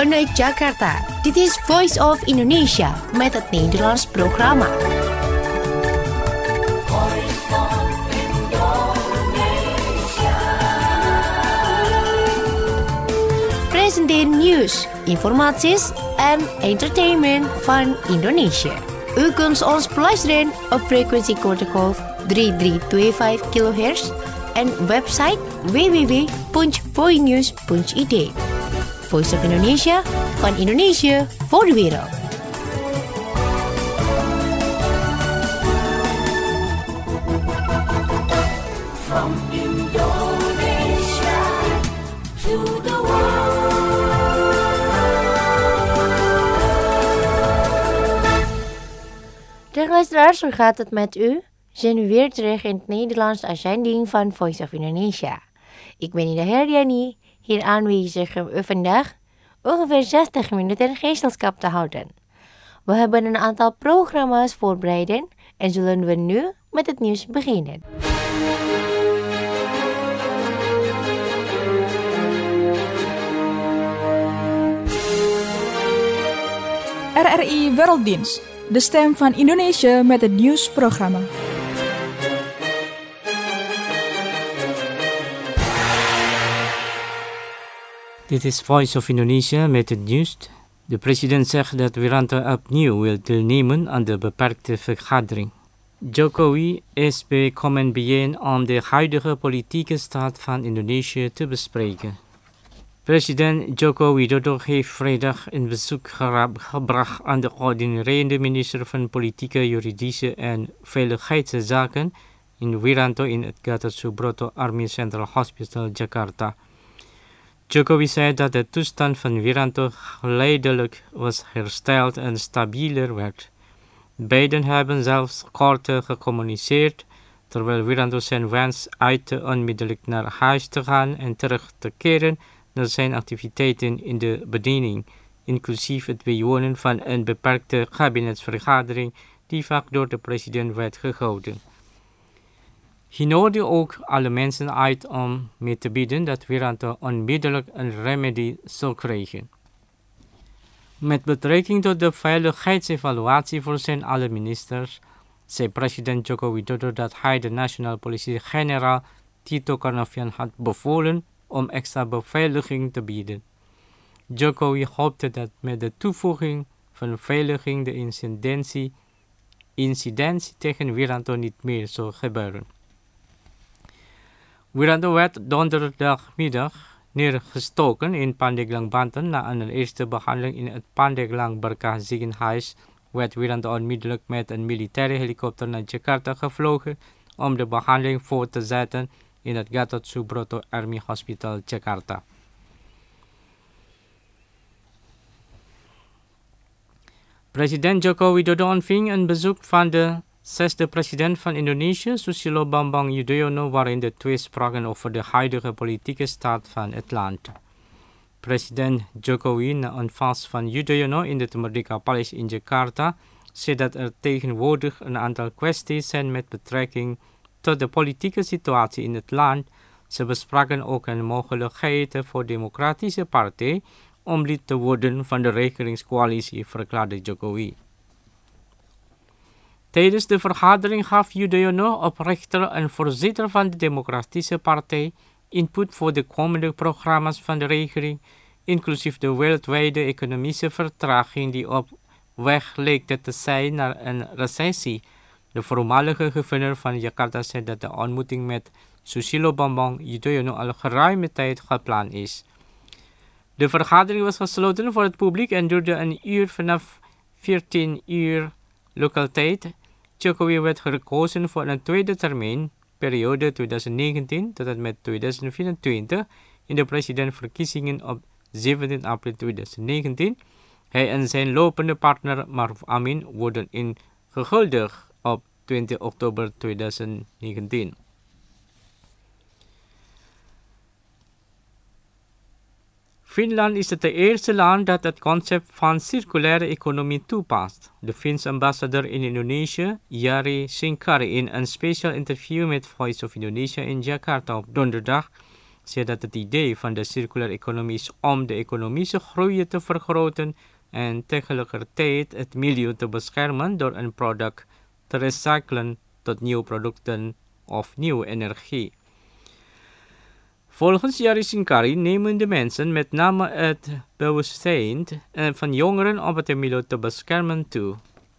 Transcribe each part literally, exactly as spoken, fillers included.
Vanuit Jakarta, dit is Voice of Indonesia met het Nederlands programma. Presenteer nieuws, informaties en entertainment van Indonesië. U kunt ons beluisteren op frequentie kortgolf drie drie twee vijf kilohertz en website w w w punt voinews punt i d. Voice of Indonesia, van Indonesië voor de wereld. From Indonesia to the world. Dag luisteraars, hoe gaat het met u? Zijn we weer terug in het Nederlands uitzending van Voice of Indonesia. Ik ben Ida Herdiani, hier aanwezig om u vandaag ongeveer zestig minuten gezelschap te houden. We hebben een aantal programma's voorbereid en zullen we nu met het nieuws beginnen. R R I Werelddienst, de stem van Indonesië met het nieuwsprogramma. Dit is Voice of Indonesia met het nieuws. De president zegt dat Wiranto opnieuw wil deelnemen aan de beperkte vergadering. Jokowi is bijeen bijeen om de huidige politieke staat van Indonesië te bespreken. President Joko Widodo heeft vrijdag een bezoek gebracht aan de coördinerende minister van Politieke, Juridische en Veiligheidszaken in Wiranto in het Gatot Subroto Army Central Hospital, Jakarta. Jokowi zei dat de toestand van Wiranto geleidelijk was hersteld en stabieler werd. Beiden hebben zelfs kort gecommuniceerd, terwijl Wiranto zijn wens uitte onmiddellijk naar huis te gaan en terug te keren naar zijn activiteiten in de bediening, inclusief het bijwonen van een beperkte kabinetsvergadering die vaak door de president werd gehouden. Hij nodigde ook alle mensen uit om mee te bieden dat Wiranto onmiddellijk een remedie zou krijgen. Met betrekking tot de veiligheidsevaluatie voor zijn alle ministers, zei president Joko Widodo dat hij de nationale politie-generaal Tito Karnavian had bevolen om extra beveiliging te bieden. Jokowi hoopte dat met de toevoeging van beveiliging de incidentie, incidentie tegen Wiranto niet meer zou gebeuren. Wiranto werd donderdagmiddag neergestoken in Pandeglang, Banten. Na een eerste behandeling in het Pandeglang Berkah ziekenhuis werd Wiranto onmiddellijk met een militaire helikopter naar Jakarta gevlogen om de behandeling voor te zetten in het Gatot Subroto Army Hospital, Jakarta. President Joko Widodo ontving een bezoek van de zesde president van Indonesië, Susilo Bambang Yudhoyono, waarin de twee spraken over de huidige politieke staat van het land. President Jokowi, na ontvangst van Yudhoyono in het Merdeka Palace in Jakarta, zei dat er tegenwoordig een aantal kwesties zijn met betrekking tot de politieke situatie in het land. Ze bespraken ook een mogelijkheid voor de Democratische Partij om lid te worden van de regeringscoalitie, verklaarde Jokowi. Tijdens de vergadering gaf Yudhoyono, oprichter en voorzitter van de Democratische Partij, input voor de komende programma's van de regering, inclusief de wereldwijde economische vertraging die op weg leek te zijn naar een recessie. De voormalige gouverneur van Jakarta zei dat de ontmoeting met Susilo Bambang Yudhoyono al geruime tijd gepland is. De vergadering was gesloten voor het publiek en duurde een uur vanaf veertien uur lokaal tijd. Jokowi werd gekozen voor een tweede termijn, periode twintig negentien tot en met twintig vierentwintig, in de presidentverkiezingen op zeventien april twintig negentien. Hij en zijn lopende partner Maruf Amin worden ingehuldigd op twintig oktober twintig negentien. Finland is het eerste land dat het concept van circulaire economie toepast. De Finse ambassadeur in Indonesië, Jari Sinkari, in een speciaal interview met Voice of Indonesia in Jakarta op donderdag, zodat het idee van de circulaire economie is om de economische groei te vergroten en tegelijkertijd het milieu te beschermen door een product te recyclen tot nieuwe producten of nieuwe energie. Volgens Yari Sinkari nemen de mensen met name het bewustzijn van jongeren om het milieu te beschermen toe.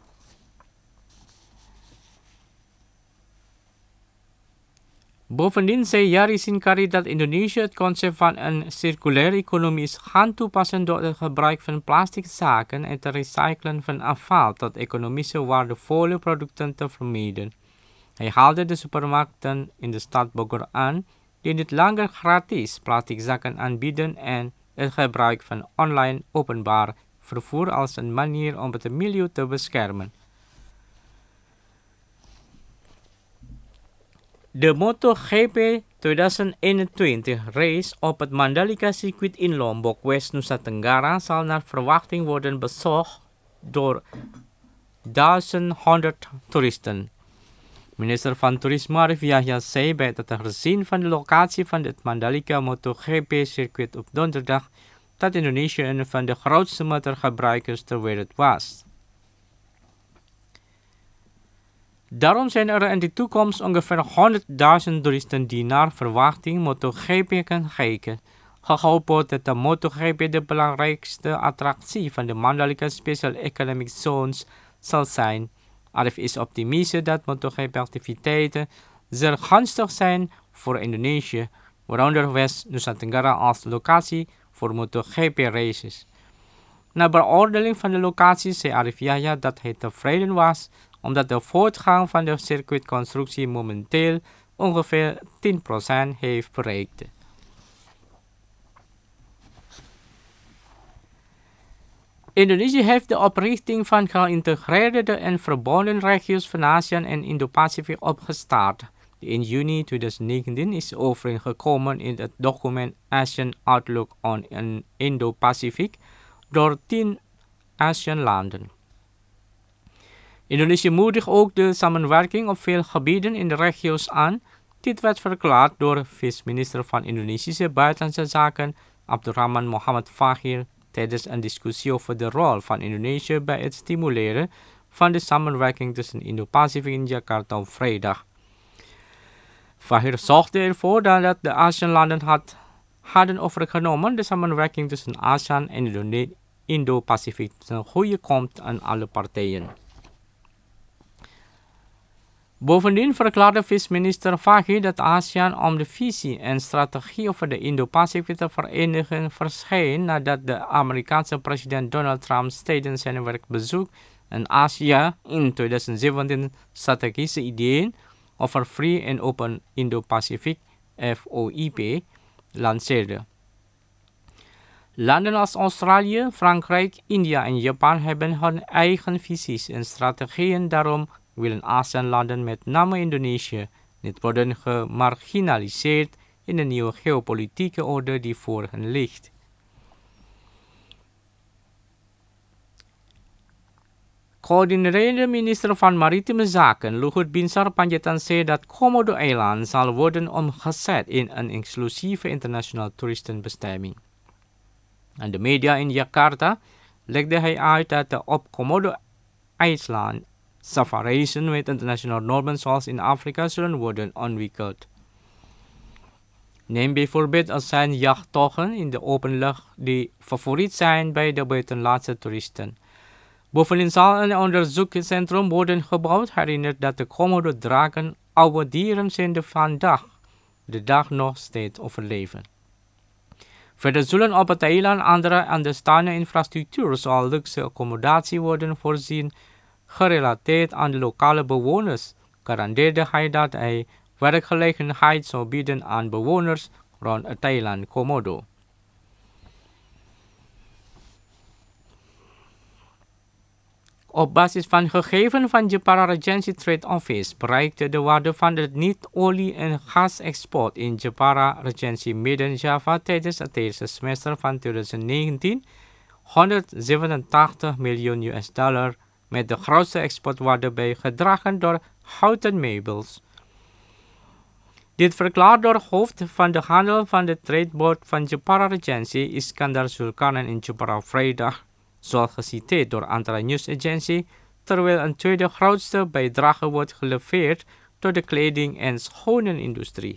Bovendien zei Yari Sinkari dat Indonesië het concept van een circulaire economie is gaan toepassen door het gebruik van plastic zaken en het recyclen van afval tot economische waardevolle producten te vermijden. Hij haalde de supermarkten in de stad Bogor aan die niet langer gratis plastic zakken aanbieden en het gebruik van online openbaar vervoer als een manier om het milieu te beschermen. De MotoGP tweeduizend eenentwintig race op het Mandalika circuit in Lombok, West Nusa Tenggara zal naar verwachting worden bezocht door duizendhonderd toeristen. Minister van Toerisme Arif Yahya zei bij het herzien van de locatie van het Mandalika MotoGP circuit op donderdag dat Indonesië een van de grootste motorgebruikers ter wereld was. Daarom zijn er in de toekomst ongeveer honderdduizend toeristen die naar verwachting MotoGP kan kijken. Gehoopt wordt dat de MotoGP de belangrijkste attractie van de Mandalika Special Economic Zones zal zijn. Arif is optimistisch dat MotoGP-activiteiten zeer gunstig zijn voor Indonesië, waaronder West Nusa Tenggara als locatie voor MotoGP-races. Na beoordeling van de locatie zei Arif Yahya dat hij tevreden was omdat de voortgang van de circuitconstructie momenteel ongeveer tien procent heeft bereikt. Indonesië heeft de oprichting van geïntegreerde en verbonden regio's van ASEAN en Indo-Pacific opgestart, die in juni tweeduizend negentien is overeengekomen in het document ASEAN Outlook on Indo-Pacific door tien ASEAN-landen. Indonesië moedigt ook de samenwerking op veel gebieden in de regio's aan. Dit werd verklaard door vice-minister van Indonesische Buitenlandse Zaken Abdurrahman Mohammad Fahir tijdens een discussie over de rol van Indonesië bij het stimuleren van de samenwerking tussen Indo-Pacific in Jakarta op vrijdag. Fahir zorgde ervoor dat de ASEAN-landen had, hadden overgenomen de samenwerking tussen ASEAN en Indo-Pacific ten goede komt aan alle partijen. Bovendien verklaarde vice-minister Fahir dat ASEAN om de visie en strategie over de Indo-Pacific te verenigen verscheen nadat de Amerikaanse president Donald Trump tijdens zijn werkbezoek in Azië in tweeduizend zeventien strategische ideeën over Free en Open Indo-Pacific F O I P lanceerde. Landen als Australië, Frankrijk, India en Japan hebben hun eigen visies en strategieën, daarom willen ASEAN-landen, met name Indonesië, niet worden gemarginaliseerd in de nieuwe geopolitieke orde die voor hen ligt. Coördinerende minister van Maritieme Zaken Luhut Binsar Panjaitan zei dat Komodo-eiland zal worden omgezet in een exclusieve internationale toeristenbestemming. Aan de media in Jakarta legde hij uit dat de op Komodo-eiland safaris met internationale normen zoals in Afrika zullen worden ontwikkeld. Neem bijvoorbeeld als zijn jachttochten in de open lucht die favoriet zijn bij de buitenlandse toeristen. Bovendien zal een onderzoekscentrum worden gebouwd, herinnert dat de Komodo-draken oude dieren zijn die vandaag de dag nog steeds overleven. Verder zullen op het eiland andere aanstaande infrastructuur zoals luxe accommodatie worden voorzien, gerelateerd aan de lokale bewoners, garandeerde hij dat hij werkgelegenheid zou bieden aan bewoners rond het eiland Komodo. Op basis van gegevens van Jepara Regency Trade Office bereikte de waarde van het niet-olie- en gasexport in Jepara Regency Midden-Java tijdens het eerste semester van tweeduizend negentien honderdzevenentachtig miljoen U S dollar, met de grootste exportwaarde bijgedragen door houten meubels. Dit verklaart door hoofd van de handel van de Trade Board van Jepara Regency Iskandar Zulkarnain in Jepara vrijdag, zoals geciteerd door Antara News Agency, terwijl een tweede grootste bijdrage wordt geleverd door de kleding- en schoenenindustrie.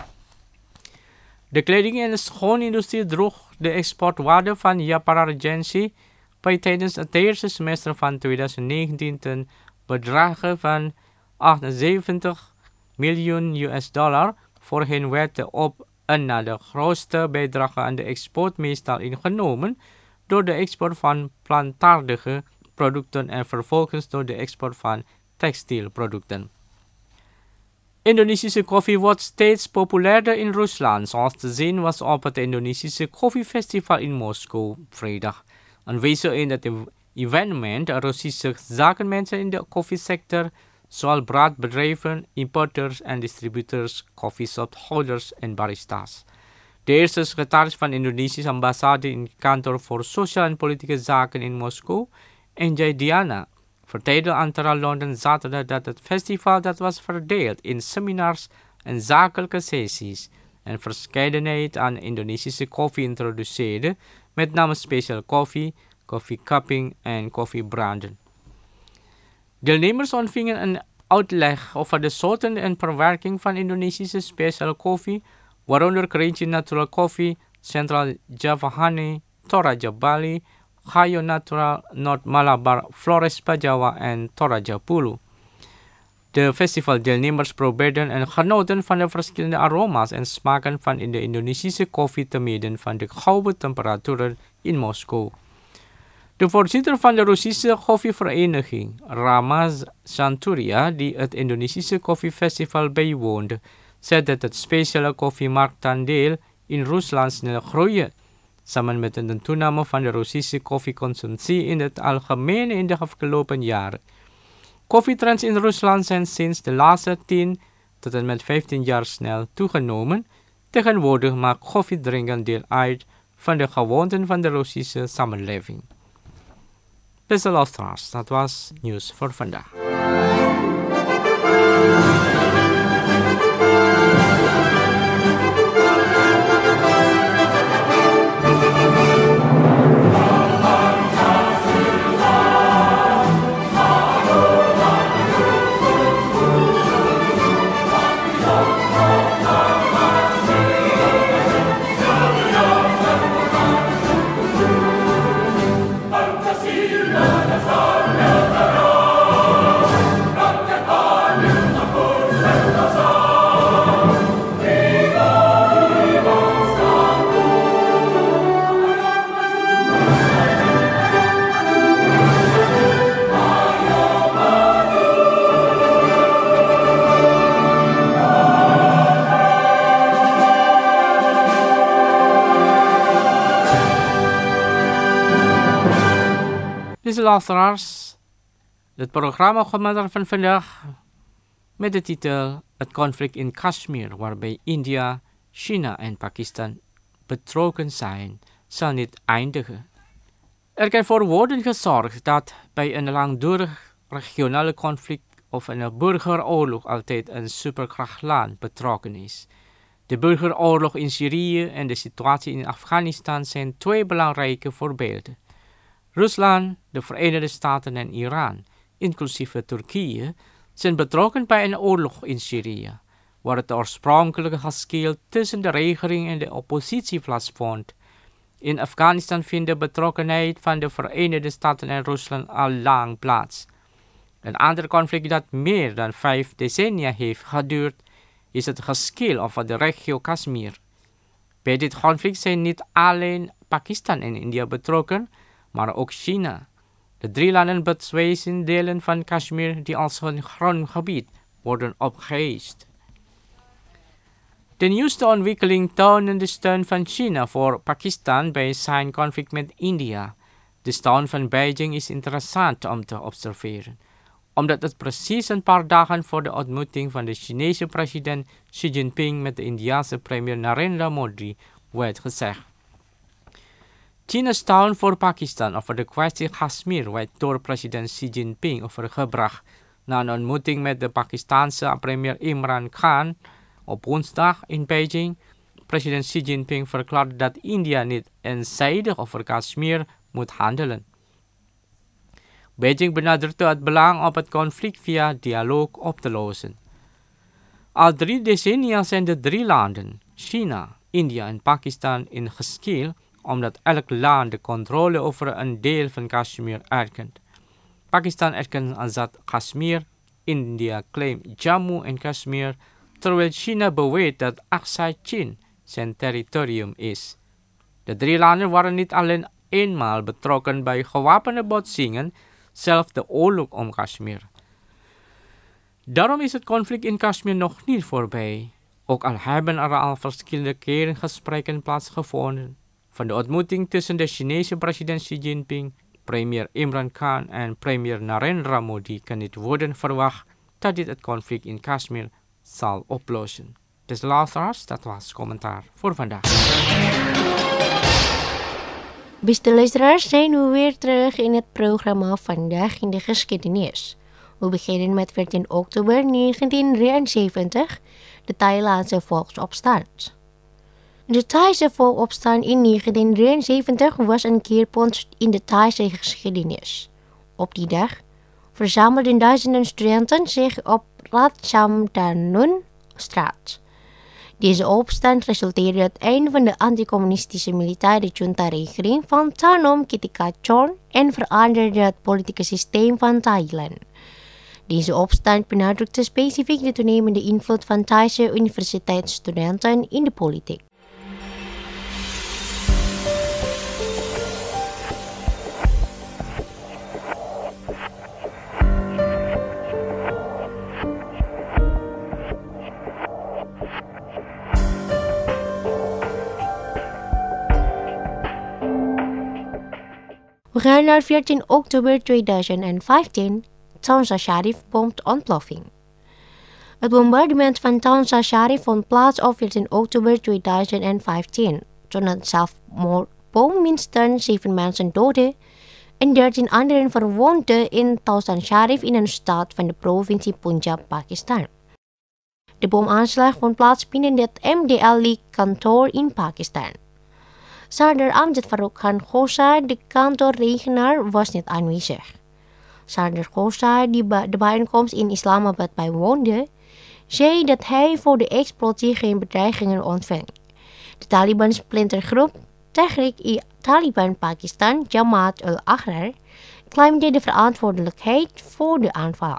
De kleding- en schoonindustrie droeg de exportwaarde van Jepara Regency bij tijdens het eerste semester van twintig negentien ten bedrage van achtenzeventig miljoen U S dollar. Voorheen werd de op en na de grootste bijdrage aan de export meestal ingenomen door de export van plantaardige producten en vervolgens door de export van textielproducten. Indonesische koffie wordt steeds populairder in Rusland, zoals te zien was op het Indonesische Koffiefestival in Moskou vrijdag. Aanwezig in het evenement Russische zakenmensen in de koffiesector, zoals braadbedrijven, importeurs en distributeurs, koffieshophouders en barista's. De eerste secretaris van de Indonesische ambassade in het kantoor voor sociale en politieke zaken in Moskou, Enjay Diana, vertelde Antara London zaterdag dat het festival dat was verdeeld in seminars en zakelijke sessies en verscheidenheid aan Indonesische koffie introduceerde, met name special koffie, koffiecupping en koffiebranden. Deelnemers ontvingen een uitleg over de soorten en verwerking van Indonesische special koffie, waaronder Kerinci Natural Coffee, Central Java Honey, Toraja Bali, Gayo Natural, North Malabar, Flores Pajawa en Toraja Pulu. De festivaldeelnemers probeerden en genoten van de verschillende aroma's en smaken van in de Indonesische koffie te midden van de koude temperaturen in Moskou. De voorzitter van de Russische koffievereniging, Ramaz Santuria, die het Indonesische koffiefestival bijwoonde, zei dat het speciale koffiemarktaandeel in Rusland snel groeide, samen met een toename van de Russische koffieconsumptie in het algemeen in de afgelopen jaren. Koffietrends in Rusland zijn sinds de laatste tien tot en met vijftien jaar snel toegenomen. Tegenwoordig maakt koffiedrinken deel uit van de gewoonten van de Russische samenleving. Beste luisteraars, dat was nieuws voor vandaag. Beste luisteraars, het programma gaat van vandaag met de titel Het conflict in Kashmir, waarbij India, China en Pakistan betrokken zijn, zal niet eindigen. Er kan voor worden gezorgd dat bij een langdurig regionale conflict of een burgeroorlog altijd een superkrachtland betrokken is. De burgeroorlog in Syrië en de situatie in Afghanistan zijn twee belangrijke voorbeelden. Rusland, de Verenigde Staten en Iran, inclusief Turkije, zijn betrokken bij een oorlog in Syrië, waar het oorspronkelijke geschil tussen de regering en de oppositie plaatsvond. In Afghanistan vindt de betrokkenheid van de Verenigde Staten en Rusland al lang plaats. Een ander conflict dat meer dan vijf decennia heeft geduurd, is het geschil over de regio Kashmir. Bij dit conflict zijn niet alleen Pakistan en India betrokken, maar ook China. De drie landen bezwezen delen van Kashmir die als hun grondgebied worden opgeëist. De nieuwste ontwikkeling tonen de steun van China voor Pakistan bij zijn conflict met India. De steun van Beijing is interessant om te observeren, omdat het precies een paar dagen voor de ontmoeting van de Chinese president Xi Jinping met de Indiase premier Narendra Modi werd gezegd. China's steun voor Pakistan over de kwestie Kashmir werd door president Xi Jinping overgebracht na een ontmoeting met de Pakistanse premier Imran Khan Op woensdag in Beijing, president Xi Jinping verklaarde dat India niet eenzijdig over Kashmir moet handelen. Beijing benadrukte het belang op het conflict via dialoog op te lossen. Al drie decennia zijn de drie landen, China, India en Pakistan, in geschil omdat elk land de controle over een deel van Kashmir erkent. Pakistan erkent Azad Kashmir, India claimt Jammu en Kashmir, terwijl China beweert dat Aksai Chin zijn territorium is. De drie landen waren niet alleen eenmaal betrokken bij gewapende botsingen, zelfs de oorlog om Kashmir. Daarom is het conflict in Kashmir nog niet voorbij, ook al hebben er al verschillende keren gesprekken plaatsgevonden. Van de ontmoeting tussen de Chinese president Xi Jinping, premier Imran Khan en premier Narendra Modi kan niet worden verwacht dat dit het conflict in Kashmir zal oplossen. Dus luisteraars, dat was commentaar voor vandaag. Beste luisteraars, zijn we weer terug in het programma Vandaag in de Geschiedenis. We beginnen met veertien oktober negentien drieënzeventig, de Thailandse volksopstand. De Thaise volksopstand in negentien drieënzeventig was een keerpunt in de Thaise geschiedenis. Op die dag verzamelden duizenden studenten zich op Ratchamtanun-straat. Deze opstand resulteerde uit een van de anticommunistische militaire junta-regering van Thanom Kittikachorn en veranderde het politieke systeem van Thailand. Deze opstand benadrukte specifiek de toenemende invloed van Thaise universiteitsstudenten in de politiek. We gaan naar veertien oktober tweeduizend vijftien, Taunsa Sharif bomontploffing. Het bombardement van Taunsa Sharif vond plaats op veertien oktober tweeduizend vijftien, toen het zelfmoordbom minstens zeven mensen doodde en dertien anderen verwondde in Taunsa Sharif in een stad van de provincie Punjab, Pakistan. De bomaanslag vond plaats binnen het M D L-kantoor in Pakistan. Sardar Amjad Farooq Khan Khosa, de kantoorregenaar, was niet aanwezig. Sardar Khosa, die bij de bijeenkomst in Islamabad bijwoonde, zei dat hij voor de explosie geen bedreigingen ontving. De Taliban-splintergroep Tehrik-i-Taliban Pakistan, Jamaat ul-Ahrar, claimde de verantwoordelijkheid voor de aanval.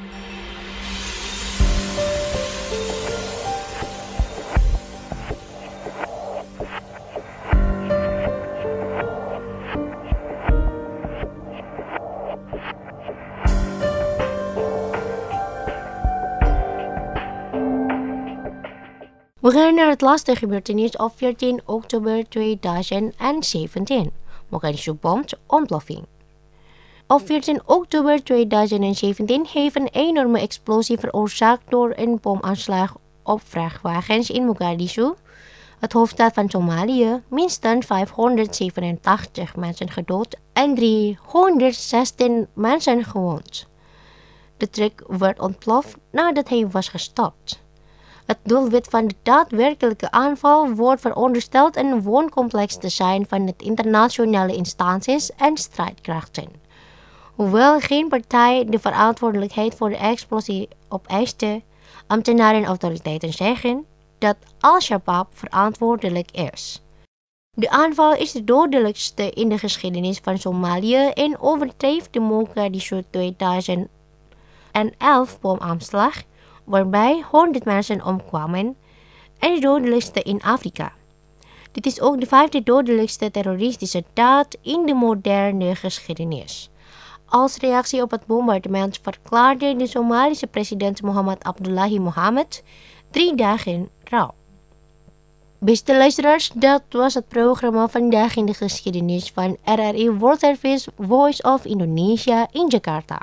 We gaan naar het laatste gebeurtenis op veertien oktober tweeduizend zeventien, Mogadishu-bomontploffing. Op veertien oktober tweeduizend zeventien heeft een enorme explosie veroorzaakt door een bomaanslag op vrachtwagens in Mogadishu, het hoofdstad van Somalië, minstens vijfhonderdzevenentachtig mensen gedood en driehonderdzestien mensen gewond. De truck werd ontploft nadat hij was gestopt. Het doelwit van de daadwerkelijke aanval wordt verondersteld een wooncomplex te zijn van het internationale instanties en strijdkrachten. Hoewel geen partij de verantwoordelijkheid voor de explosie opeiste, ambtenaren en autoriteiten zeggen dat Al-Shabaab verantwoordelijk is. De aanval is de dodelijkste in de geschiedenis van Somalië en overtreft de Mogadishu tweeduizend elf bomaanslag, waarbij honderd mensen omkwamen, en de dodelijkste in Afrika. Dit is ook de vijfde dodelijkste terroristische daad in de moderne geschiedenis. Als reactie op het bombardement verklaarde de Somalische president Mohamed Abdullahi Mohamed drie dagen rouw. Beste luisteraars, dat was het programma Vandaag in de Geschiedenis van R R I World Service Voice of Indonesia in Jakarta.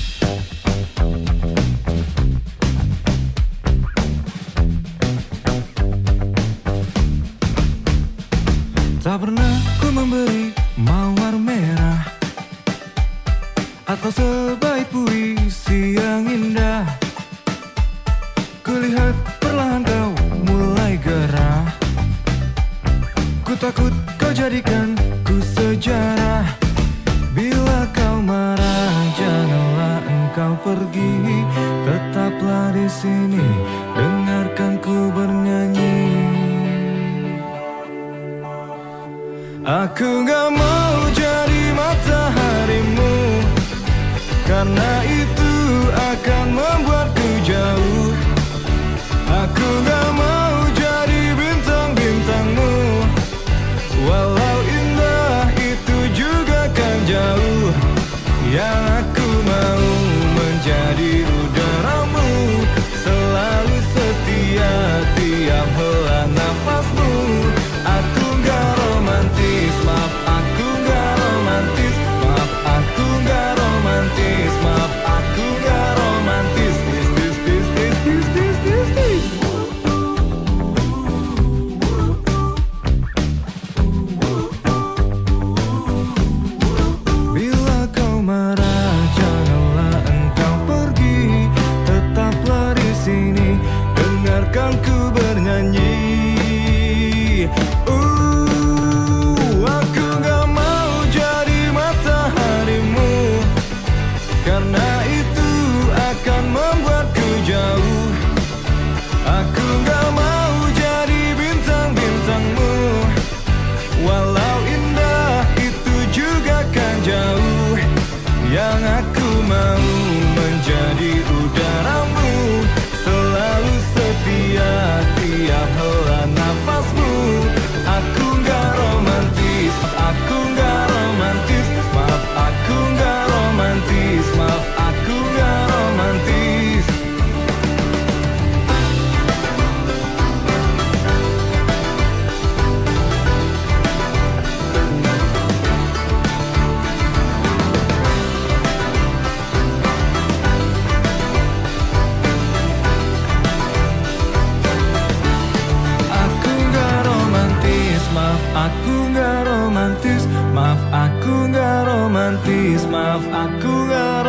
Tak pernah ku memberi mawar merah atau sebaik puisi yang indah. Kulihat perlahan kau takut kau jadikan ku sejarah. Bila kau marah, janganlah engkau pergi. Tetaplah di sini, dengarkan ku bernyanyi. Aku gak mau jadi mataharimu, karena itu akan membuatku jauh. Aku gak mau jadi bintang-bintangmu, walau indah itu juga kan jauh. Yang aku mau menjadi udaramu, selalu setia tiap hela nafasmu. Aku gak romantis, maaf aku gak romantis. Maaf aku gak romantis, maaf aku gak romantis. Tis, tis, tis, tis, tis, tis, tis, tis. Bila kau marah, janganlah engkau pergi. Tetaplah di sini, dengarkan ku bernyanyi. Uh, aku gak mau jadi mataharimu, karena itu akan membuatku jauh. Aku gak mau jadi bintang-bintangmu, walau indah itu juga kan jauh. Yang aku mau menjadi udaramu, selalu setia tiap hela nafasmu. Aku gak romantis, aku gak romantis. Maaf aku gak romantis, maaf aku gak romantis. Aku gak romantis, maaf aku gak romantis. Maaf aku gak romantis, maaf aku gak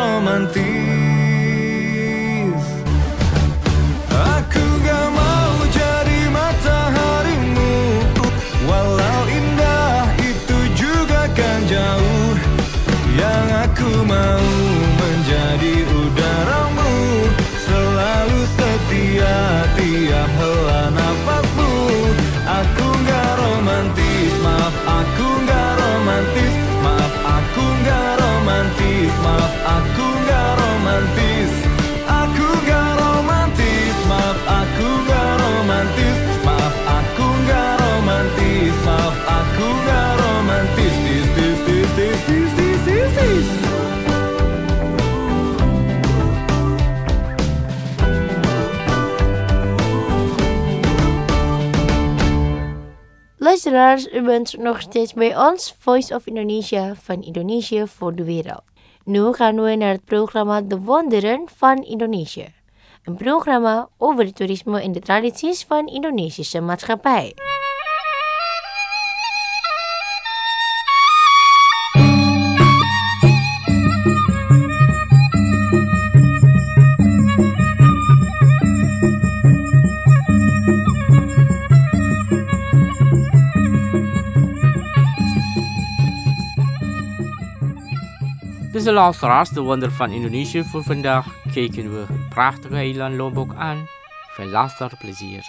romantis. Aku gak mau jadi mataharimu, walau indah itu juga kan jauh. Yang aku mau menjadi udaramu, selalu setia tiap hela nafasmu. Aku gak romantis, maaf aku gak romantis. Maaf aku gak romantis, maaf aku gak romantis. Aku gak romantis, maaf aku gak romantis. Maaf aku gak romantis, maaf aku gak romantis. Tis, tis, tis, tis, tis, tis, tis, tis. Luisteraars, u bent nog steeds bij ons, Voice of Indonesia, van Indonesië voor de wereld. Nu gaan we naar het programma De Wonderen van Indonesië. Een programma over het toerisme en de tradities van de Indonesische maatschappij. Dus de luisteraars, de wonder van Indonesië voor vandaag, kijken we het prachtige eiland Lombok aan. Veel luisterplezier.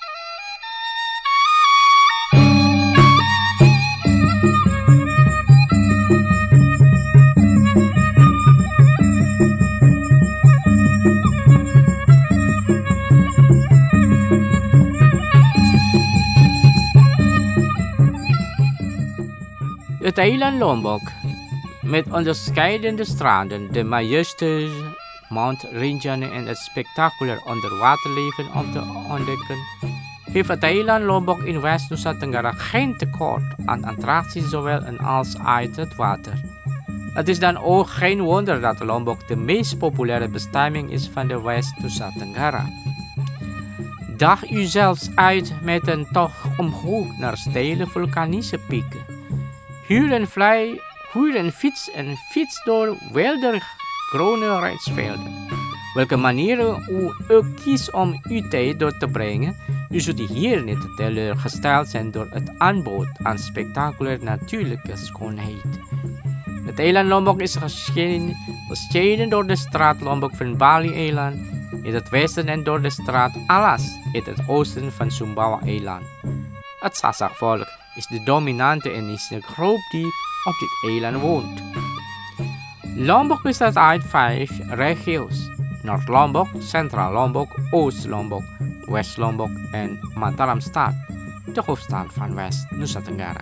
Het eiland Lombok, met onderscheidende stranden, de majestueuze Mount Rinjani en het spectaculair onderwaterleven om te ontdekken, heeft het eiland Lombok in West-Nusa Tenggara geen tekort aan attracties zowel en als uit het water. Het is dan ook geen wonder dat Lombok de meest populaire bestemming is van de West-Nusa Tenggara. Daag u zelfs uit met een tocht omhoog naar steile vulkanische pieken. Huur en Huur en fiets en fiets door wilde groene rijsvelden. welke manieren u ook kiest om uw tijd door te brengen, u zult hier niet teleurgesteld zijn door het aanbod aan spectaculair natuurlijke schoonheid. Het eiland Lombok is gescheiden, gescheiden door de straat Lombok van Bali-eiland in het westen en door de straat Alas in het oosten van Sumbawa-eiland. Het Sasak-volk is de dominante etnische groep die op dit eiland woont. Lombok bestaat uit vijf regio's: Noord-Lombok, Centraal-Lombok, Oost-Lombok, West-Lombok en Mataram-stad, de hoofdstad van West-Nusa Tenggara.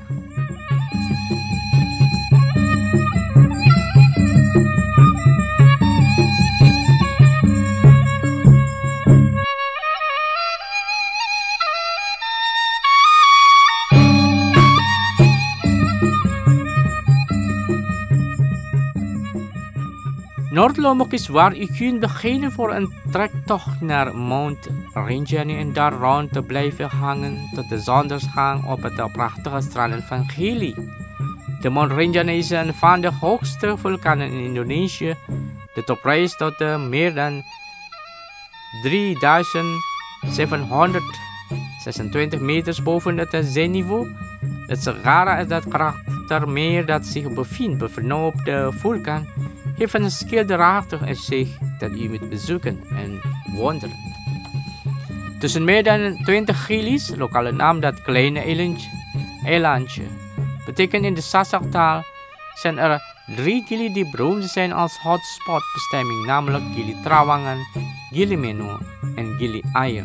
Noord-Lombok is waar u kunt beginnen voor een trektocht naar Mount Rinjani en daar rond te blijven hangen tot de zonsopgang op het prachtige stranden van Gili. De Mount Rinjani is een van de hoogste vulkanen in Indonesië. De top reist tot uh, meer dan drieduizend zevenhonderdzesentwintig meters boven het zeeniveau. Het Sagara is dat kratermeer dat zich bevindt bovenop de vulkaan, heeft een schilderachtig uitzicht dat u moet bezoeken en wonderen. Tussen meer dan twintig gilis, lokale naam dat kleine eilandje, eilandje betekent in de Sasak-taal, zijn er drie gili die beroemd zijn als hotspot bestemming, namelijk Gili Trawangan, Gili Meno en Gili Air.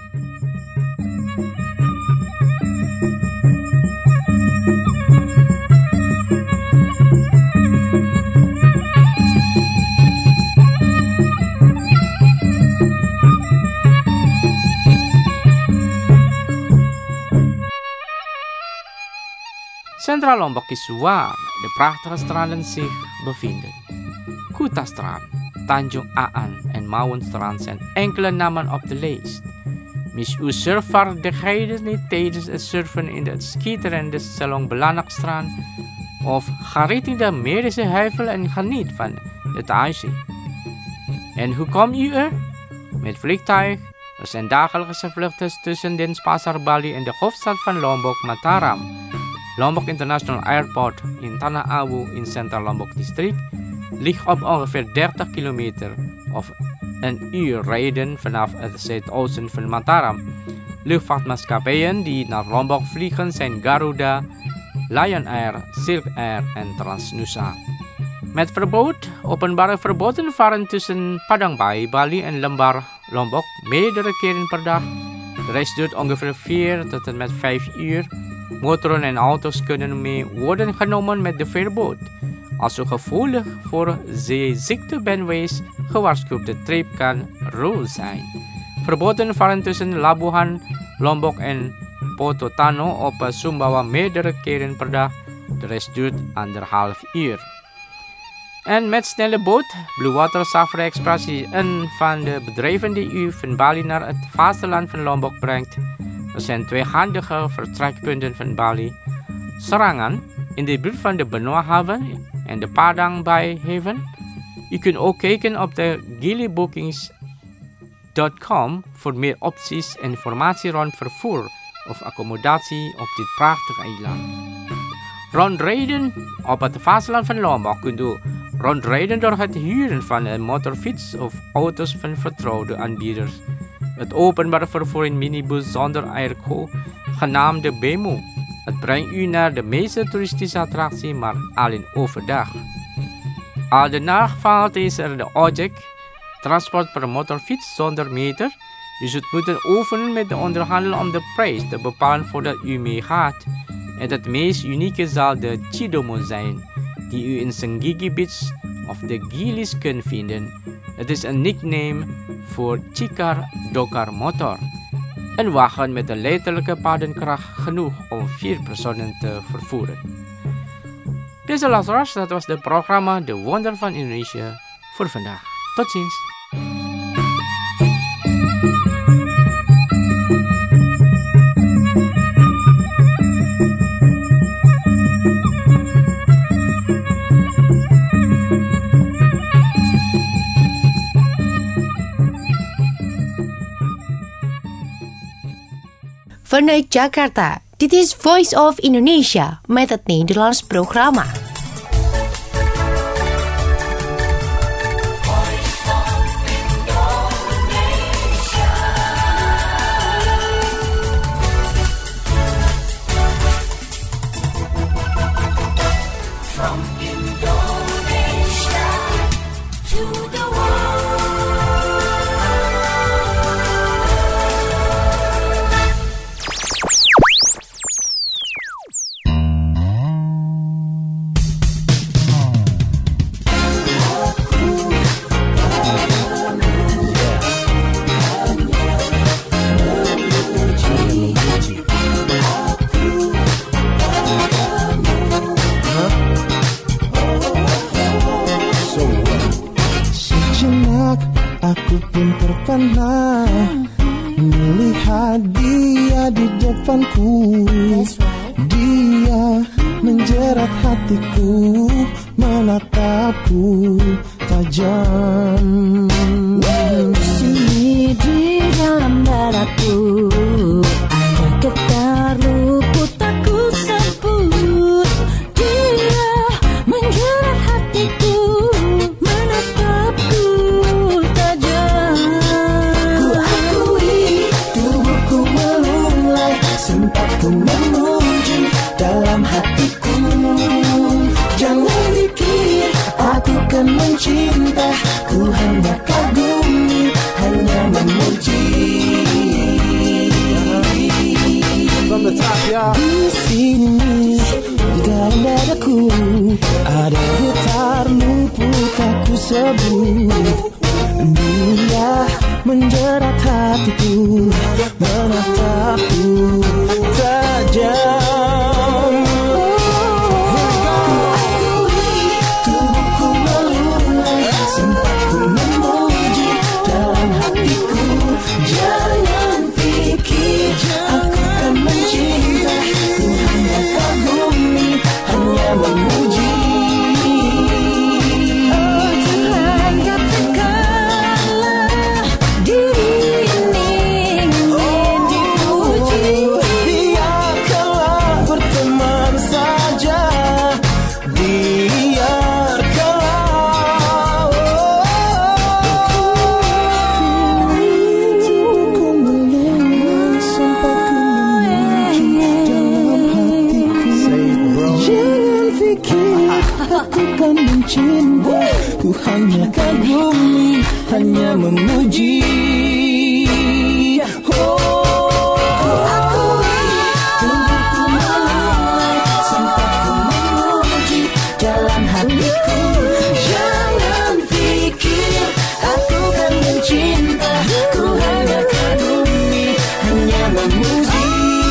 Centraal Lombok is waar de prachtige stranden zich bevinden. Kutastrand, Tanjung Aan en Mauwenstrand zijn enkele namen op de lijst. Mis uw surfvaardigheden niet tijdens het surfen in het schitterende Selong Belanakstrand of ga richting de Medische Heuvel en geniet van het uitzicht. En hoe kom u er? Met vliegtuig. Er zijn dagelijkse vluchten tussen Denpasar, Bali en de hoofdstad van Lombok, Mataram. Lombok International Airport in Tanah Abu in Centraal Lombok District ligt op ongeveer dertig kilometer of een uur rijden vanaf het zuidoosten van Mataram. Luchtvaartmaatschappijen die naar Lombok vliegen zijn Garuda, Lion Air, Silk Air en Transnusa. Met verbod, openbare verboden varen tussen Padang Bayi, Bali en Lembar, Lombok meerdere keren per dag. De reis duurt ongeveer vier tot en met vijf uur. Motoren en auto's kunnen mee worden genomen met de veerboot. Als u gevoelig voor zeeziekte bent geweest, gewaarschuwd de trip kan ruw zijn. Verboden varen tussen Labuhan, Lombok en Pototano op Sumbawa meerdere keren per dag. De rest duurt anderhalf uur. En met snelle boot, Blue Water Safari Express is een van de bedrijven die u van Bali naar het vasteland van Lombok brengt. Er zijn twee handige vertrekpunten van Bali. Serangan, in de buurt van de Benoa Haven en de Padang Bayi Haven. U kunt ook kijken op de gili bookings dot com voor meer opties en informatie rond vervoer of accommodatie op dit prachtige eiland. Rondrijden op het vasteland van Lombok kunt u rondrijden door het huren van een motorfiets of auto's van vertrouwde aanbieders. Het openbare vervoer in minibus zonder airco, genaamd de Bemo. Het brengt u naar de meeste toeristische attracties, maar alleen overdag. Al de nacht is er de ojek, transport per motorfiets zonder meter. U zult moeten oefenen met de onderhandelen om de prijs te bepalen voordat u meegaat. En het meest unieke zal de Chidomo zijn, die u in Sengigi Beach of de Gilis kunt vinden. Het is een nickname voor Cikar Dokar Motor. Een wagen met een letterlijke paardenkracht genoeg om vier personen te vervoeren. Deze luisteraars, dat was het programma De Wonder van Indonesië voor vandaag. Tot ziens. Vanuit Jakarta, dit is Voice of Indonesia met het Nederlands programma. Aku pun terpana melihat dia di depanku. Dia menjerat hatiku, menatapku tajam. Sini di dalam dadaku ada getar luput aku sebut. Dia menjerat hatiku, menatapku tajam. Ku akui tubuhku melulai, sempat ku memuji dalam hatiku. Jangan pikir aku kan mencinta, ku hanya kagumi, hanya memuji. Di sini di dalam dadaku ada getar luput aku sebut. Dia menjerat hatiku, menatapku tajam. Ku akui tubuhku melulai, sempat ku memuji dalam hatiku. Jangan pikir aku kan mencinta, ku hanya kagumi, hanya memuji. Cinta, ku hanya kagumi, hanya memuji. Oh, ku akui tubuhku melulai, sempat ku memuji dalam hatiku. Jangan pikir aku kan mencinta, ku hanya kagumi, hanya memuji.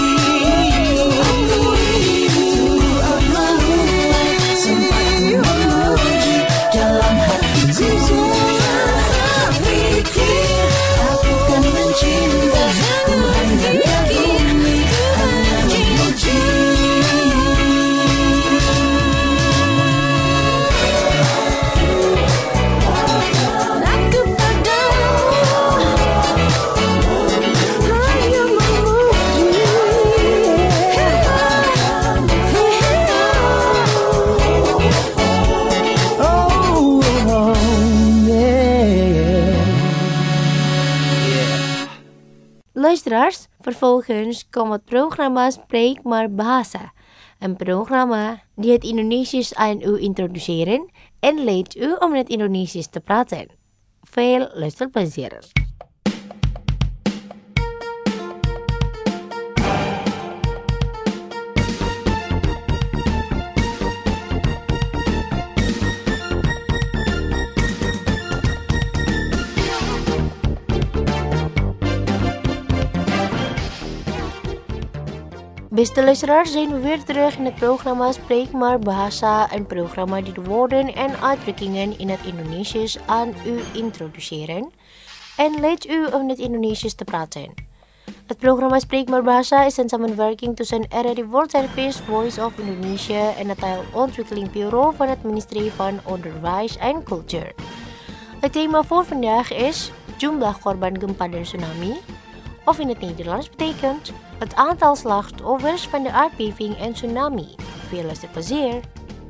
Luisteraars, vervolgens komt het programma Spreek maar Bahasa. Een programma die het Indonesisch aan u introduceren en leidt u om het Indonesisch te praten. Veel luisterplezier. Beste luisteraars, zijn we weer terug in het programma Spreek maar Bahasa, een programma die de woorden en uitdrukkingen in het Indonesisch aan u introduceren en leidt u om het Indonesisch te praten. Het programma Spreek maar Bahasa is een samenwerking tussen R R I World Service, Voice of Indonesia en het Taalontwikkeling Bureau van het ministerie van Onderwijs en Cultuur. Het thema voor vandaag is jumlah korban gempa dan tsunami, of in het Nederlands betekent het aantal slachtoffers van de aardbeving en tsunami. Veel luisterplezier!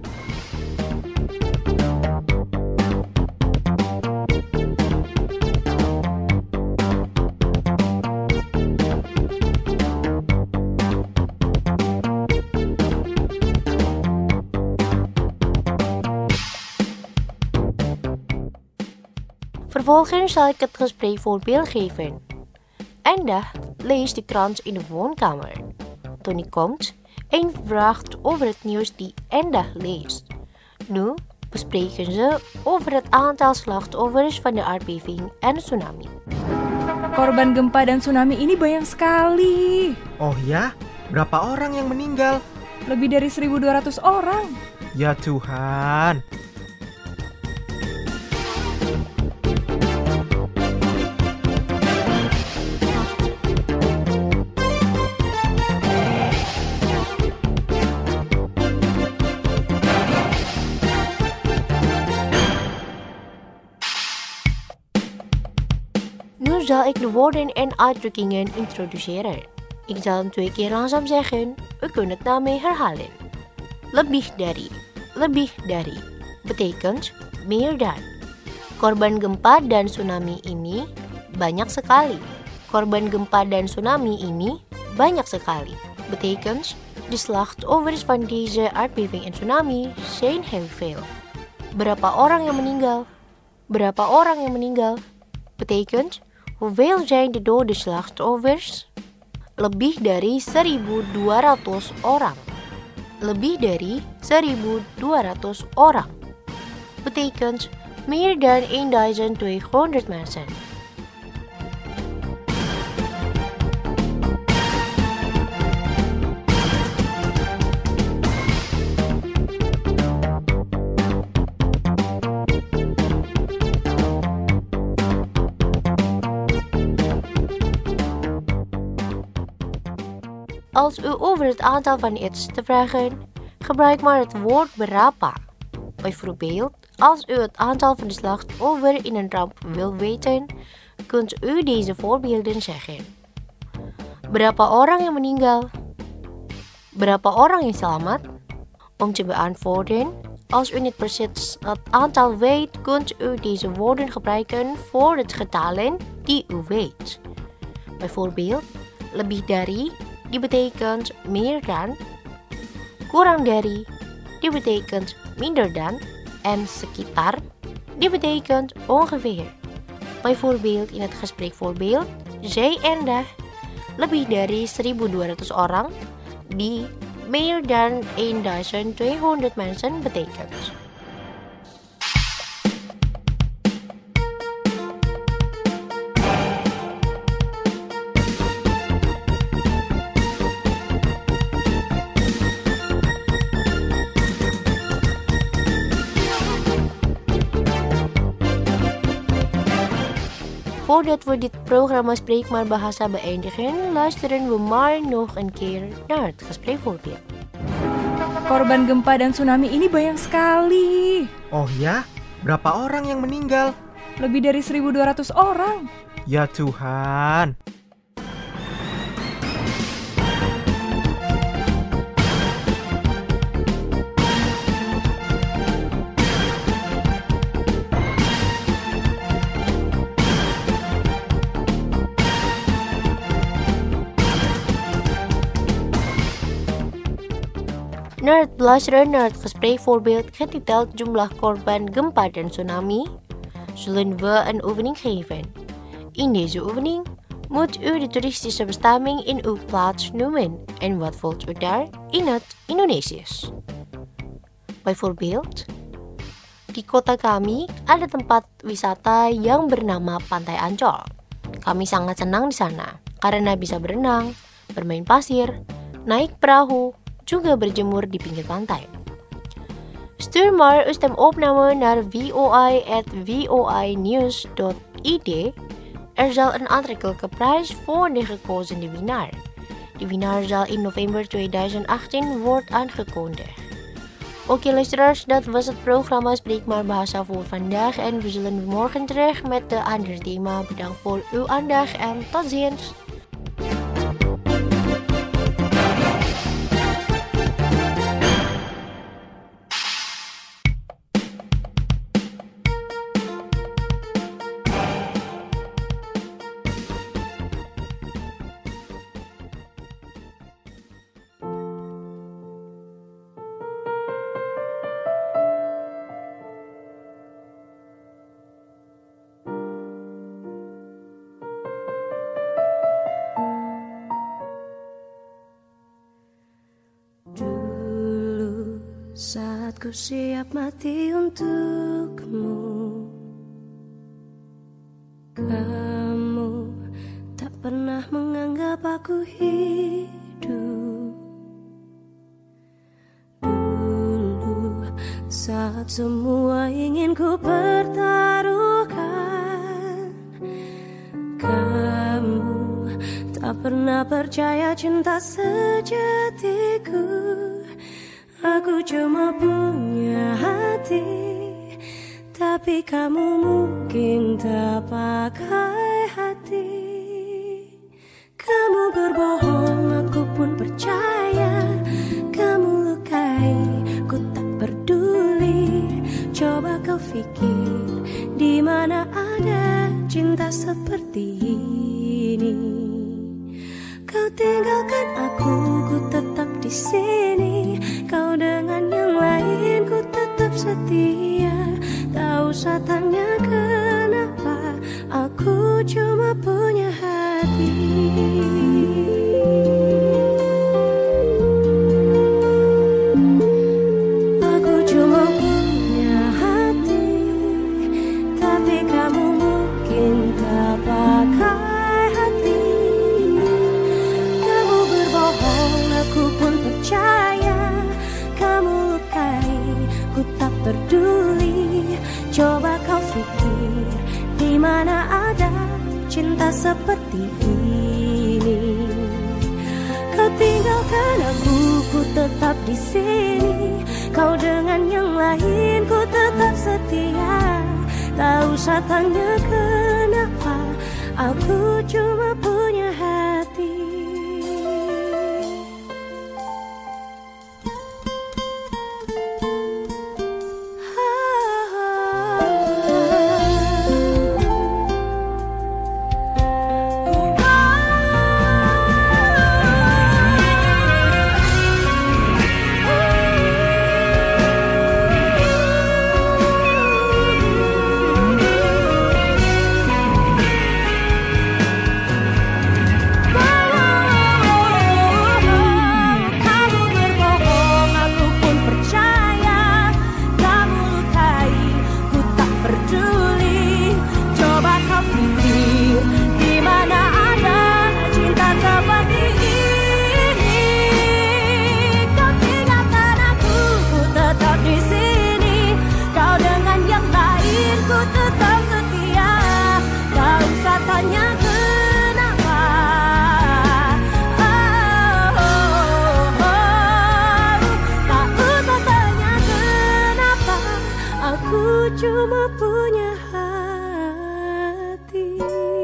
Vervolgens zal ik het gespreekvoorbeeld geven. Enda leest de krant in de woonkamer. Tony komt en vraagt over het nieuws die Enda leest. Nu bespreken ze over het aantal slachtoffers van de aardbeving en tsunami. Korban gempa dan tsunami ini banyak sekali. Oh ya? Berapa orang yang meninggal? Lebih dari seribu dua ratus orang. Ya Tuhan. Nu zal ik de woorden en uitdrukkingen introduceren. Ik zal hem twee keer langzaam zeggen. U kunt het na mij herhalen. Lebih dari, lebih dari betekent meer dan. Korban gempa dan tsunami ini banyak sekali. Korban gempa dan tsunami ini banyak sekali betekent de slachtoffers van deze aardbeving en tsunami zijn heel veel. Berapa orang yang meninggal? Berapa orang yang meninggal? Betekent hoeveel zijn de dode slachtoffers? Lebih dari seribu dua ratus orang. Lebih dari seribu dua ratus orang. Betekent meer dan honderd tweehonderd mensen. Als u over het aantal van iets te vragen, gebruik maar het woord berapa. Bijvoorbeeld, als u het aantal van de slachtoffers in een ramp wil weten, kunt u deze voorbeelden zeggen. Berapa orang yang meninggal? Berapa orang yang selamat? Om te beantwoorden, als u niet precies het aantal weet, kunt u deze woorden gebruiken voor het getallen die u weet. Bijvoorbeeld, lebih dari, die betekent meer dan. Kurang dari, die betekent minder dan. En sekitar, die betekent ongeveer. Bijvoorbeeld in het gespreekvoorbeeld, zei Enda lebih dari seribu dua ratus orang, die meer dan honderd tweehonderd mensen betekent. Voordat we dit programma Spreekbaar Bahasa beëindigen, luisteren we maar nog een keer naar het gespreekvoorbeeld. Korban gempa dan tsunami ini banyak sekali. Oh ya? Berapa orang yang meninggal? Lebih dari seribu dua ratus orang. Ya Tuhan. Na het beluisteren naar het gespreekvoorbeeld getiteld jumlah korban gempa dan tsunami, zullen we een oefening geven. In deze oefening moet u de toeristische bestemming in uw plaats noemen en wat volgt u daar in het Indonesisch. Bijvoorbeeld, di kota kami ada tempat wisata yang bernama Pantai Ancol. Kami sangat senang di sana karena bisa berenang, bermain pasir, naik perahu, juga berjemur di pinggir pantai. Stuur maar uw stemopname naar voi at voinews dot i d. Er zal een aantrekkelijke prijs voor de gekozen winnaar. De winnaar zal in november tweeduizend achttien worden aangekondigd. Oké luisteraars, dat was het programma Spreekbaar Bahasa voor vandaag en we zullen morgen terug met de andere thema. Bedankt voor uw aandacht en tot ziens. saat ku siap mati untukmu. Kamu tak pernah menganggap aku hidup. Dulu saat semua ingin ku pertaruhkan, kamu tak pernah percaya cinta sejatiku. Aku cuma punya hati, tapi kamu mungkin tak pakai hati. Kamu berbohong, aku pun percaya. Kamu lukai, ku tak peduli. Coba kau pikir, di mana ada cinta seperti ini. Kau tinggalkan aku, ku tetap di sini. Kau dengan yang lain, ku tetap setia. Tak usah tanya kenapa, aku cuma punya hati. Aku cuma punya hati, tapi kamu mungkin tak pakai hati. Kamu berbohong, aku pun percaya. Kamu lukai, ku tak peduli. Coba kau pikir, di mana ada cinta seperti ini. Kau tinggalkan aku, ku tetap di sini. Kau dengan yang lain, ku tetap setia. Tak usah tanya kenapa, aku cuma punya hati. Cuma punya hati.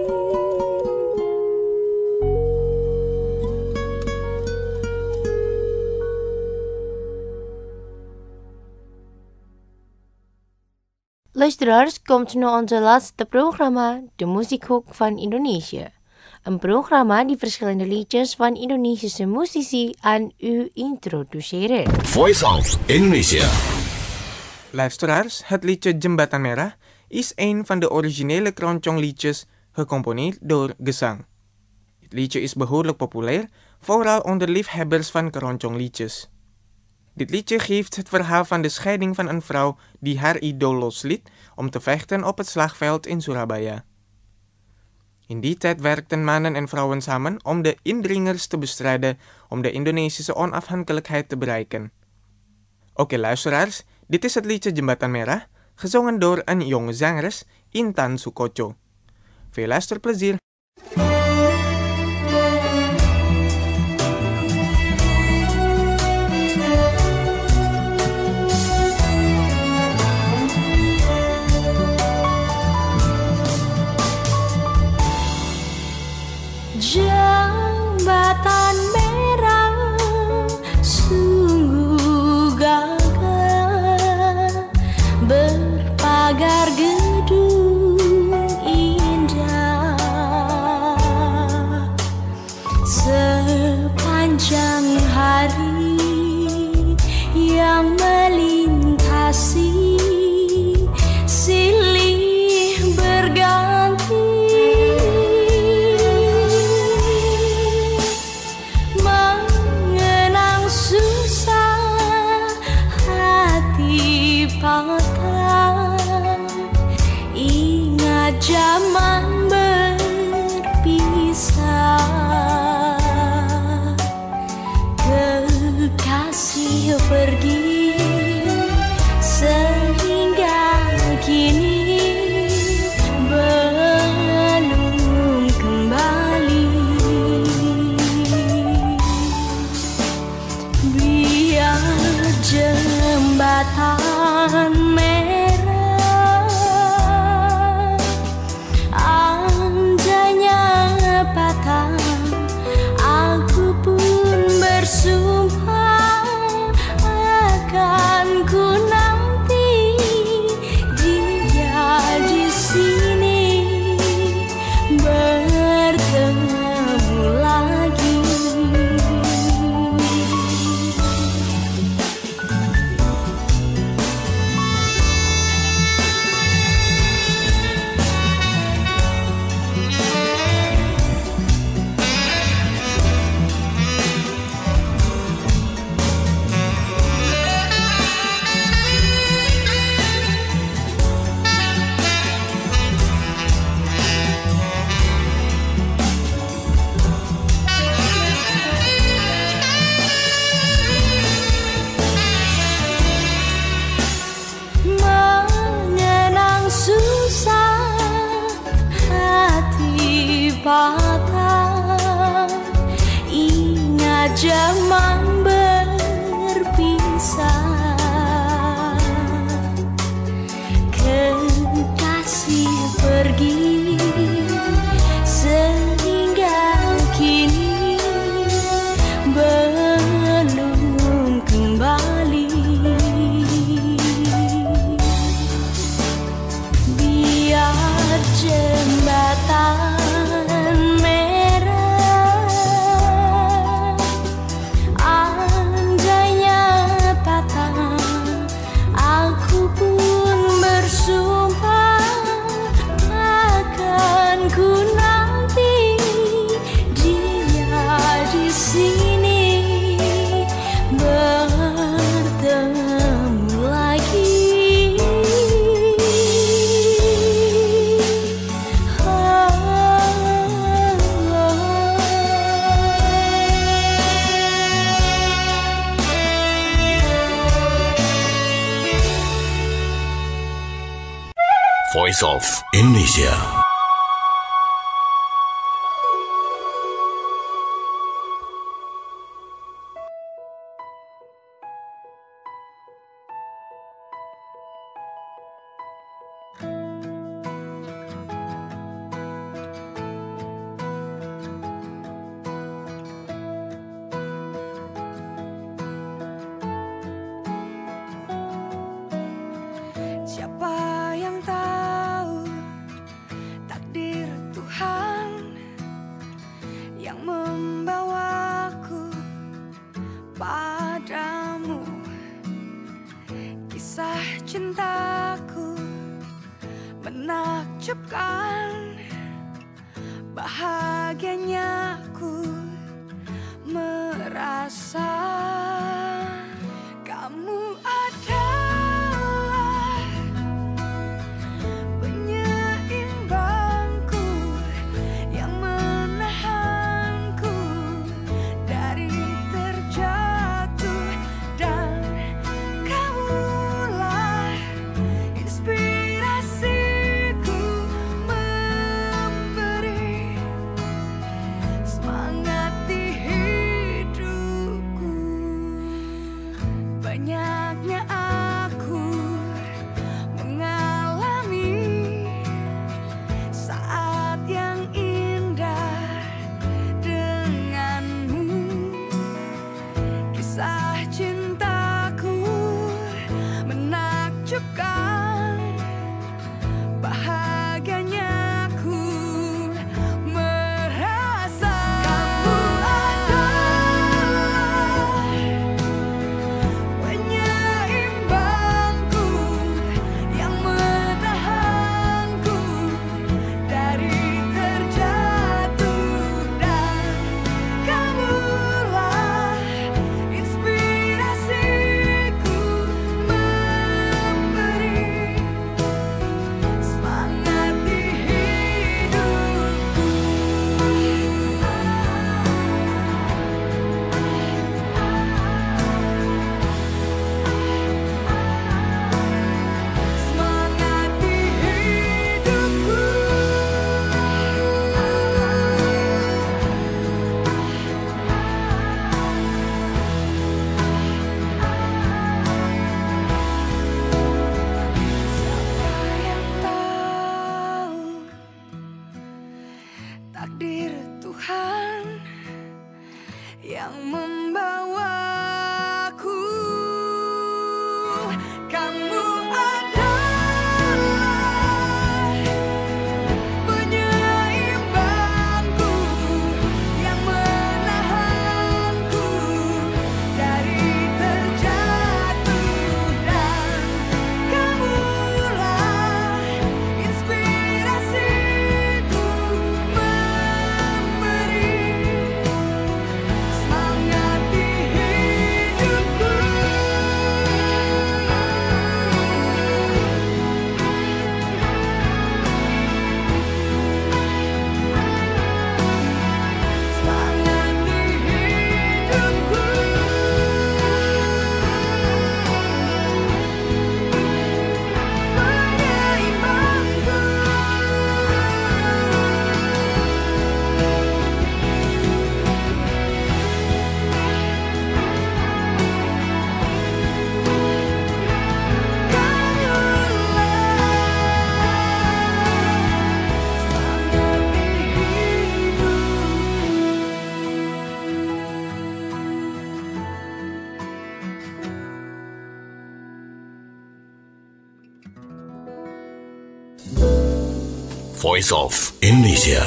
Luisteraars, komt nu onze laatste programma, de Muziekhoek van Indonesië. Een programma die verschillende liedjes van Indonesische muzici aan u introduceren. Voice of Indonesia. Luisteraars, het liedje Jembatan Merah is een van de originele keroncong-liedjes gecomponeerd door Gesang. Het liedje is behoorlijk populair, vooral onder liefhebbers van keroncong-liedjes. Dit liedje geeft het verhaal van de scheiding van een vrouw die haar idool losliet om te vechten op het slagveld in Surabaya. In die tijd werkten mannen en vrouwen samen om de indringers te bestrijden om de Indonesische onafhankelijkheid te bereiken. Oké luisteraars, dit is het liedje Jembatan Merah, gezongen door een jonge zangeres, Intan Sukocho. Veel luisterplezier! Jembatan merah sungguh gagah, berpagar gedung indah. Sepanjang hari yang melintasi silih berganti, patah. Ingat zaman berpisah, kekasih pergi sehingga kini belum kembali. Biar jembatan merah andainya patah, aku pun bersumpah akan ku nanti dia di sini bertemu lagi. Voice of Indonesia. Siapa yang tahu takdir Tuhan yang membawaku padamu. Kisah cintaku menakjubkan, bahagianya ku merasa kamu adalah penyeimbangku yang menahanku dari terjatuh, dan kaulah inspirasiku memberi semangat di hidupku. Banyaknya aku mengalami saat yang indah denganmu. Kisah cintaku menakjubkan, bahagianya ku merasa kamu adalah penyeimbangku yang menahanku dari terjatuh, dan kamulah inspirasiku memberi semangat di hidupku. Semangat di hidupku. Siapa yang tahu takdir Tuhan yang membawaku. Kamu adalah penyeimbangku yang menahanku dari terjatuh, dan kamulah inspirasiku memberi semangat di Voice of Indonesia.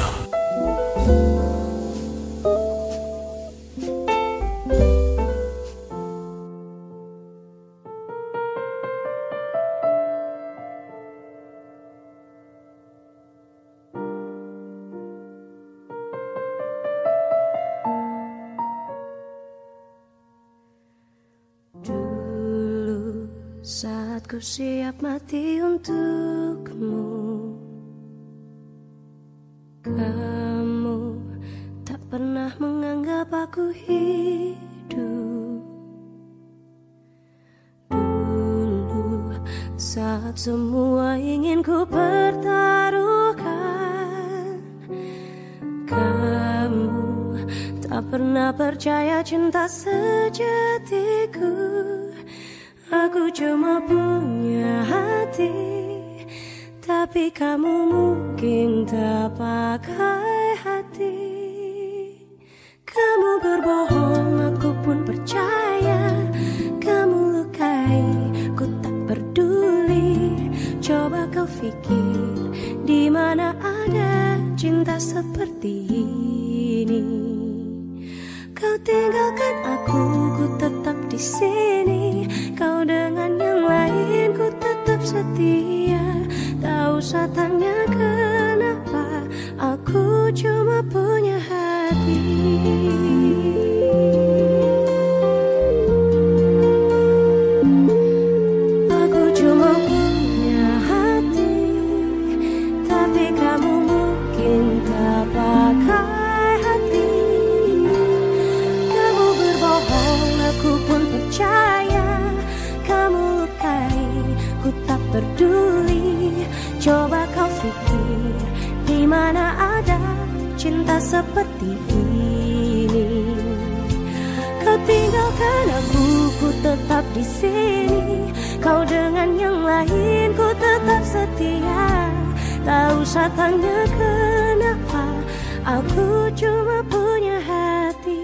Dulu saat ku siap mati untukmu, kamu tak pernah menganggap aku hidup. Dulu saat semua ingin ku pertaruhkan, kamu tak pernah percaya cinta sejatiku. Aku cuma punya hati, tapi kamu mungkin tak pakai hati. Kamu berbohong, aku pun percaya. Kamu lukai, ku tak peduli. Coba kau pikir, di mana ada cinta seperti ini. Kau tinggalkan aku, ku tetap di sini. Kau dengan yang lain, ku tetap setia. Tak usah tanya kenapa, aku cuma punya hati. Aku cuma punya hati, tapi kamu mungkin tak pakai hati. Kamu berbohong, aku pun percaya. Kamu lukai, ku tak peduli. Coba kau pikir, di mana ada cinta seperti ini. Kau tinggalkan aku, ku tetap di sini. Kau dengan yang lain, ku tetap setia. Tak usah tanya kenapa, aku cuma punya hati.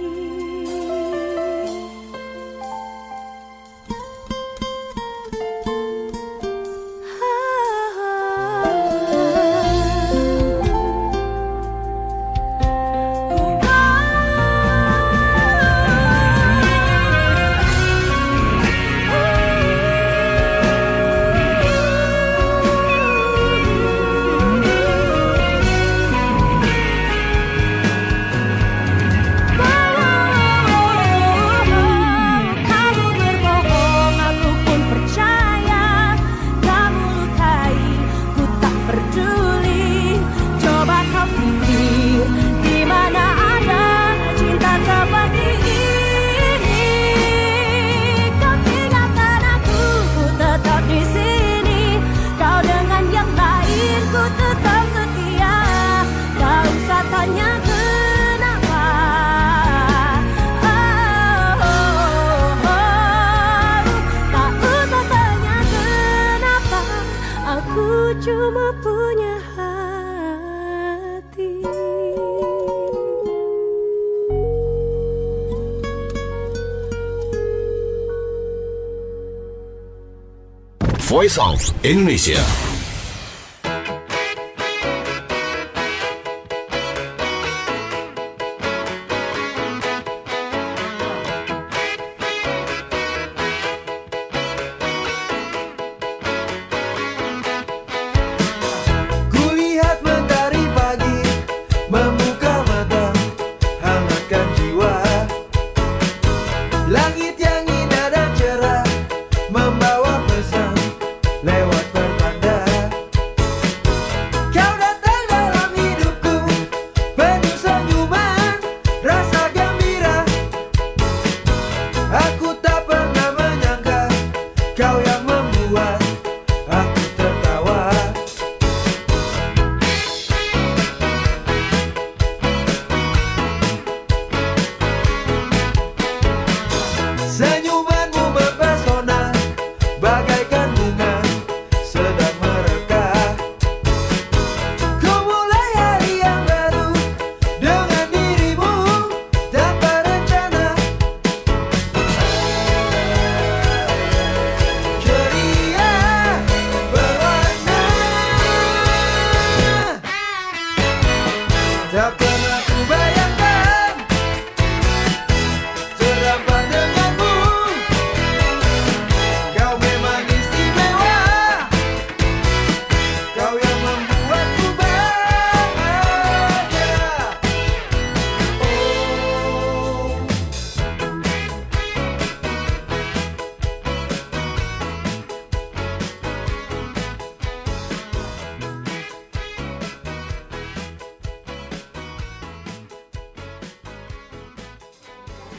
Cuma punya hati. Voice of Indonesia. Langit yang indah dan cerah membawa pesan lewat pertanda.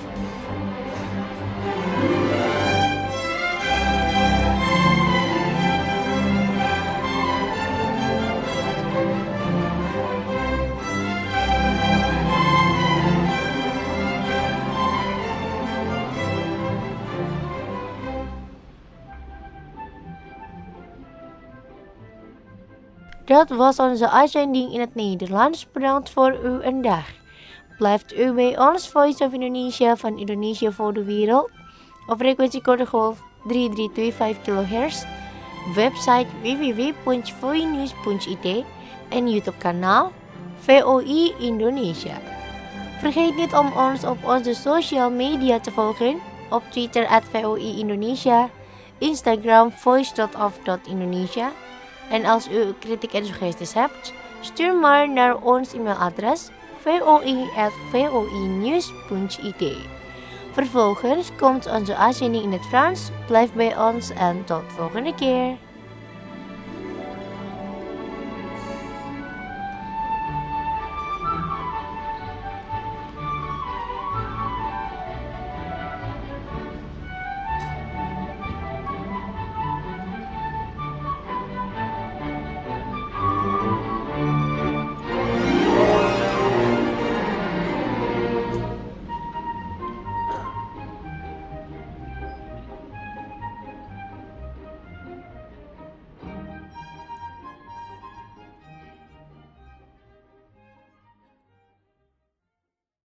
Dat was onze uitzending in het Nederlands. Bedankt voor uw aandacht. Blijft u bij ons Voice of Indonesia van Indonesia voor de wereld op frequentie kortegolf drie drie twee vijf kilohertz, website w w w punt voinews punt i d en YouTube kanaal V O I Indonesia. Vergeet niet om ons op onze social media te volgen, op Twitter at V O I Indonesia, Instagram voice dot of dot indonesia. En als u kritiek en suggesties hebt, stuur maar naar ons e-mailadres voi at voinews punt i d. Vervolgens komt onze uitzending in het Frans. Blijf bij ons en tot volgende keer.